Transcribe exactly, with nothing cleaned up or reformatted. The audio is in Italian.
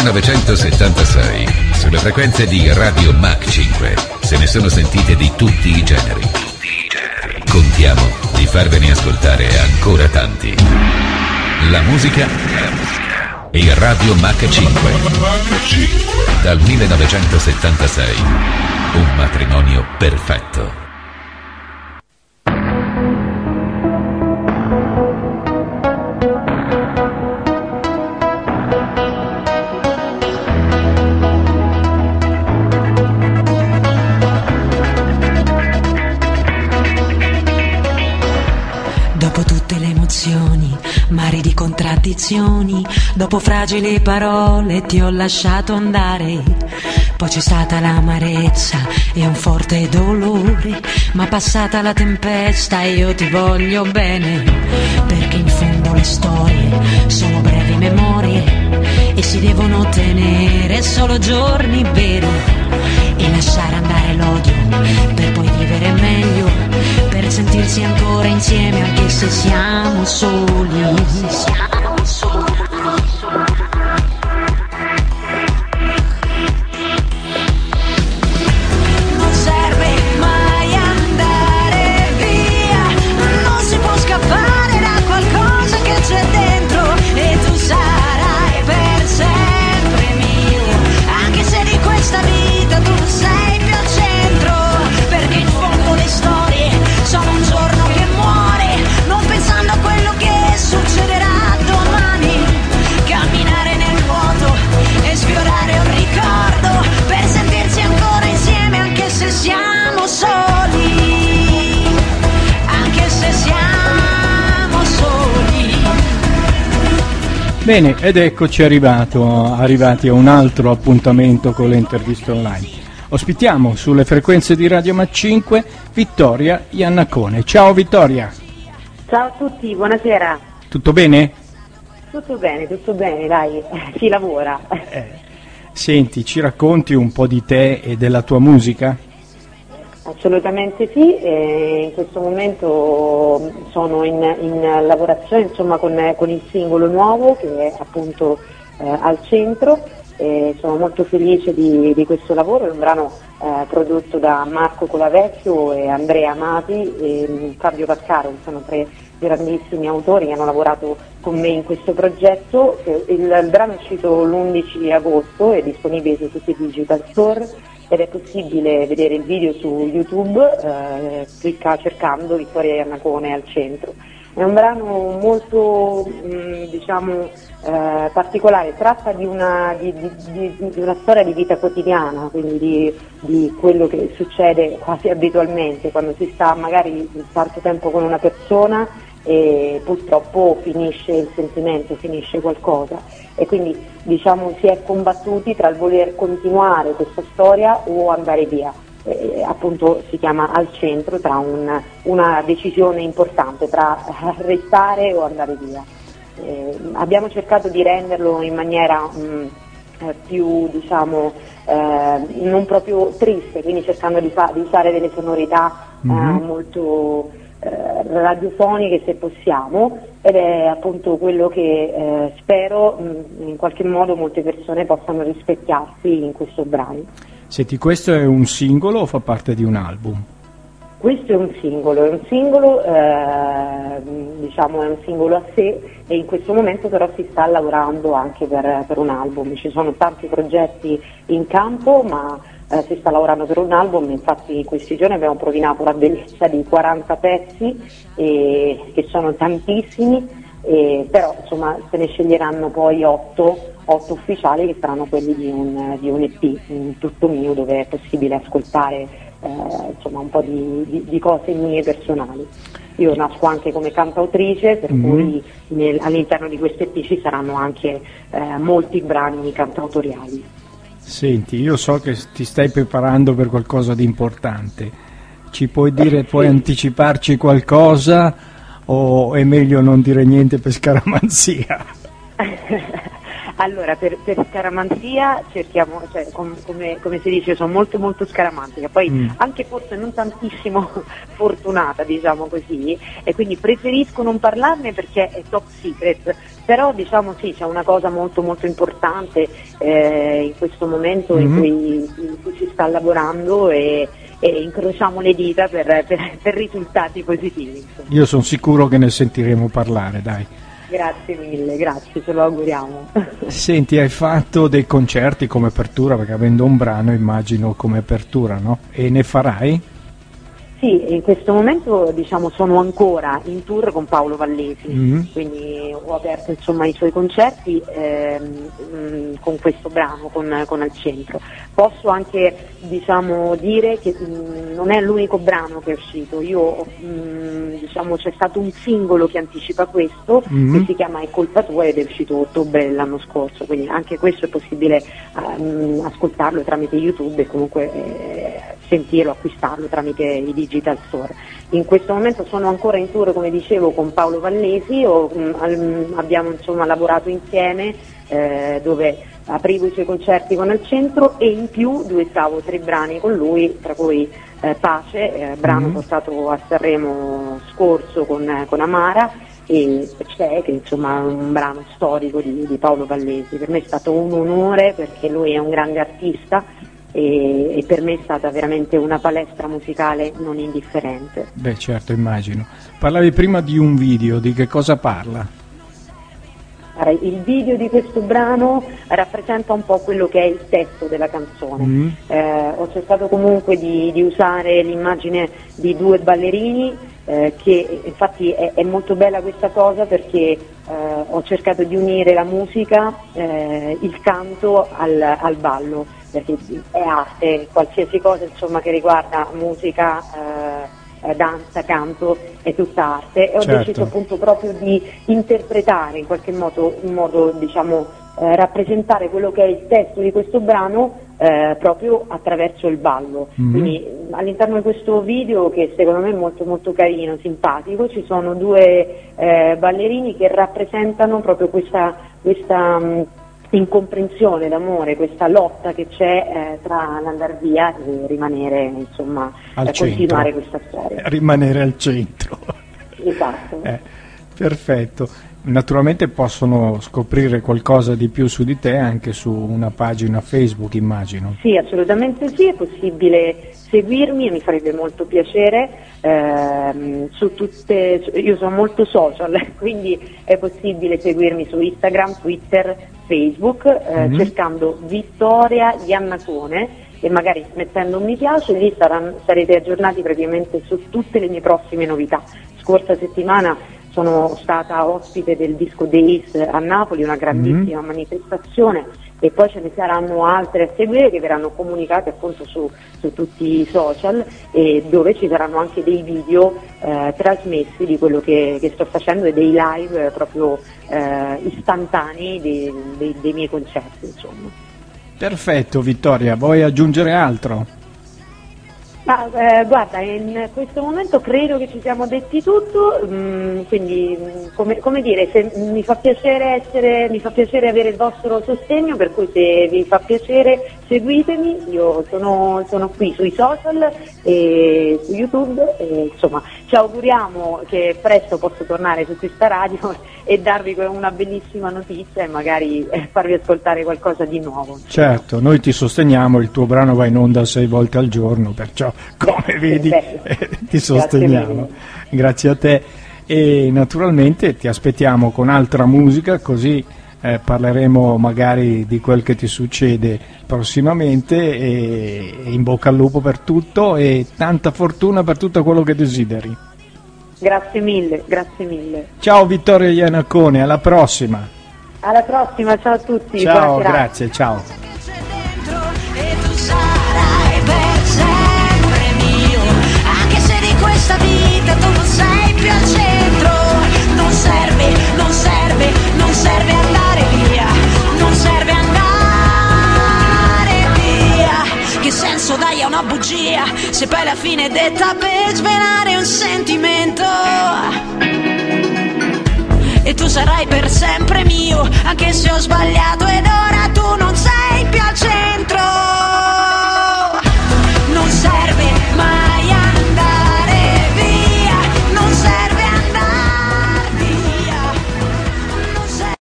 millenovecentosettantasei, sulle frequenze di Radio Mach cinque, se ne sono sentite di tutti i generi. Contiamo di farvene ascoltare ancora tanti. La musica e Radio Mach cinque. Dal millenovecentosettantasei, un matrimonio perfetto. Mari di contraddizioni, dopo fragili parole ti ho lasciato andare. Poi c'è stata l'amarezza e un forte dolore, ma passata la tempesta io ti voglio bene, perché in fondo le storie sono brevi memorie e si devono tenere solo giorni veri, e lasciare andare l'odio per poi vivere meglio, per sentirsi ancora insieme anche se siamo soli. Siamo soli. Non serve mai andare via, non si può scappare da qualcosa che c'è dentro, e tu sarai per sempre mio, anche se di questa vita tu sei più al centro, perché in fondo le storie sono un giorno che muore, non pensando a quello che succederà domani, camminare nel vuoto e sfiorare un ricordo, per sentirsi ancora insieme anche se siamo soli, anche se siamo soli. Bene, ed eccoci arrivato, arrivati a un altro appuntamento con le interviste online. Ospitiamo sulle frequenze di Radio Mach cinque Vittoria Iannacone. Ciao Vittoria. Ciao a tutti, buonasera. Tutto bene? Tutto bene, tutto bene, dai, si lavora. Eh, senti, ci racconti un po' di te e della tua musica? Assolutamente sì, e in questo momento sono in, in lavorazione insomma con, con il singolo nuovo che è appunto eh, al centro. E sono molto felice di, di questo lavoro, è un brano eh, prodotto da Marco Colavecchio e Andrea Amati e Fabio Vaccaro, che sono tre grandissimi autori che hanno lavorato con me in questo progetto. Il, il brano è uscito l'undici agosto, è disponibile su tutti i digital store ed è possibile vedere il video su YouTube, eh, clicca cercando Vittoria Iannacone al centro. È un brano molto mh, diciamo eh, particolare, tratta di una, di, di, di, di una storia di vita quotidiana, quindi di, di quello che succede quasi abitualmente quando si sta magari tanto tempo con una persona e purtroppo finisce il sentimento, finisce qualcosa, e quindi diciamo si è combattuti tra il voler continuare questa storia o andare via. Eh, appunto si chiama Al centro, tra un, una decisione importante tra restare o andare via. Eh, abbiamo cercato di renderlo in maniera mh, eh, più diciamo eh, non proprio triste, quindi cercando di, fa- di usare delle sonorità mm-hmm. eh, molto eh, radiofoniche se possiamo, ed è appunto quello che eh, spero mh, in qualche modo molte persone possano rispecchiarsi in questo brano. Senti, questo è un singolo o fa parte di un album? Questo è un singolo, è un singolo, eh, diciamo è un singolo a sé, e in questo momento però si sta lavorando anche per, per un album. Ci sono tanti progetti in campo, ma eh, si sta lavorando per un album. Infatti in questi giorni abbiamo propinato la bellezza di quaranta pezzi, e, che sono tantissimi, e, però insomma se ne sceglieranno poi otto otto ufficiali che saranno quelli di un, di un E P, un tutto mio, dove è possibile ascoltare eh, insomma un po' di, di, di cose mie personali. Io nasco anche come cantautrice, per mm-hmm. cui nel, all'interno di questo E P ci saranno anche eh, molti brani cantautoriali. Senti, io so che ti stai preparando per qualcosa di importante, ci puoi dire, eh, puoi sì. anticiparci qualcosa o è meglio non dire niente per scaramanzia? Allora, per, per scaramanzia cerchiamo, cioè, com, come, come si dice, sono molto molto scaramantica, poi mm. anche forse non tantissimo fortunata, diciamo così, e quindi preferisco non parlarne perché è top secret, però diciamo sì, c'è una cosa molto molto importante eh, in questo momento mm-hmm. in, cui, in cui si sta lavorando e, e incrociamo le dita per, per, per risultati positivi. Insomma. Io sono sicuro che ne sentiremo parlare, dai. Grazie mille, grazie, ce lo auguriamo. Senti, hai fatto dei concerti come apertura, perché avendo un brano immagino come apertura, no? E ne farai? Sì, in questo momento diciamo sono ancora in tour con Paolo Vallesi, mm-hmm. quindi ho aperto insomma i suoi concerti ehm, con questo brano, con, con Al Centro. Posso anche diciamo dire che mh, non è l'unico brano che è uscito, io mh, diciamo c'è stato un singolo che anticipa questo, mm-hmm. che si chiama È colpa tua ed è uscito a ottobre dell'anno scorso, quindi anche questo è possibile uh, ascoltarlo tramite YouTube e comunque eh, sentirlo, acquistarlo tramite i Digital Store. In questo momento sono ancora in tour, come dicevo, con Paolo Vallesi, o, mh, abbiamo insomma lavorato insieme eh, dove aprivo i suoi concerti con Al Centro e in più duettavo tre brani con lui, tra cui eh, Pace, eh, brano mm-hmm. portato a Sanremo scorso con, con Amara, e C'è, che insomma è un brano storico di, di Paolo Vallesi. Per me è stato un onore perché lui è un grande artista e, e per me è stata veramente una palestra musicale non indifferente. Beh, certo, immagino. Parlavi prima di un video, di che cosa parla? Il video di questo brano rappresenta un po' quello che è il testo della canzone. Mm. Eh, ho cercato comunque di, di usare l'immagine di due ballerini, eh, che infatti è, è molto bella questa cosa perché eh, ho cercato di unire la musica, eh, il canto al, al ballo, perché è arte, qualsiasi cosa insomma che riguarda musica, eh, danza, canto, è tutta arte, e ho certo. deciso appunto proprio di interpretare in qualche modo, in modo diciamo eh, rappresentare quello che è il testo di questo brano eh, proprio attraverso il ballo. Mm-hmm. Quindi all'interno di questo video, che secondo me è molto molto carino, simpatico, ci sono due eh, ballerini che rappresentano proprio questa, questa mh, incomprensione d'amore, questa lotta che c'è eh, tra l'andar via e rimanere, insomma, al a continuare questa storia. Rimanere al centro. Esatto. Eh, perfetto. Naturalmente possono scoprire qualcosa di più su di te anche su una pagina Facebook, immagino. Sì, assolutamente sì, è possibile seguirmi e mi farebbe molto piacere ehm, su tutte, io sono molto social, quindi è possibile seguirmi su Instagram, Twitter, Facebook, eh, mm-hmm. cercando Vittoria Iannacone e magari mettendo un mi piace, lì saranno, sarete aggiornati praticamente su tutte le mie prossime novità. Scorsa settimana sono stata ospite del Disco Days a Napoli, una grandissima mm-hmm. manifestazione, e poi ce ne saranno altre a seguire che verranno comunicate appunto su, su tutti i social, e dove ci saranno anche dei video eh, trasmessi di quello che, che sto facendo e dei live eh, proprio eh, istantanei dei, dei, dei miei concerti, insomma. Perfetto, Vittoria, vuoi aggiungere altro? Ma, eh, guarda, in questo momento credo che ci siamo detti tutto, mh, quindi mh, come, come dire, se, mi fa piacere essere, mi fa piacere avere il vostro sostegno, per cui se vi fa piacere seguitemi, io sono, sono qui sui social e su YouTube, e, insomma ci auguriamo che presto posso tornare su questa radio e darvi una bellissima notizia e magari eh, farvi ascoltare qualcosa di nuovo. Certo, noi ti sosteniamo, il tuo brano va in onda sei volte al giorno, perciò come vedi eh, ti sosteniamo. Grazie, Grazie a te, e naturalmente ti aspettiamo con altra musica, così eh, parleremo magari di quel che ti succede prossimamente, e, e in bocca al lupo per tutto e tanta fortuna per tutto quello che desideri. Grazie mille, grazie mille. Ciao Vittoria Iannacone, alla prossima. Alla prossima, ciao a tutti. Ciao, grazie, ciao. Questa vita tu non sei più al centro, non serve, non serve, non serve andare via, non serve andare via. Che senso dai a una bugia se poi alla fine è detta per svelare un sentimento? E tu sai sarai per sempre mio, anche se ho sbagliato ed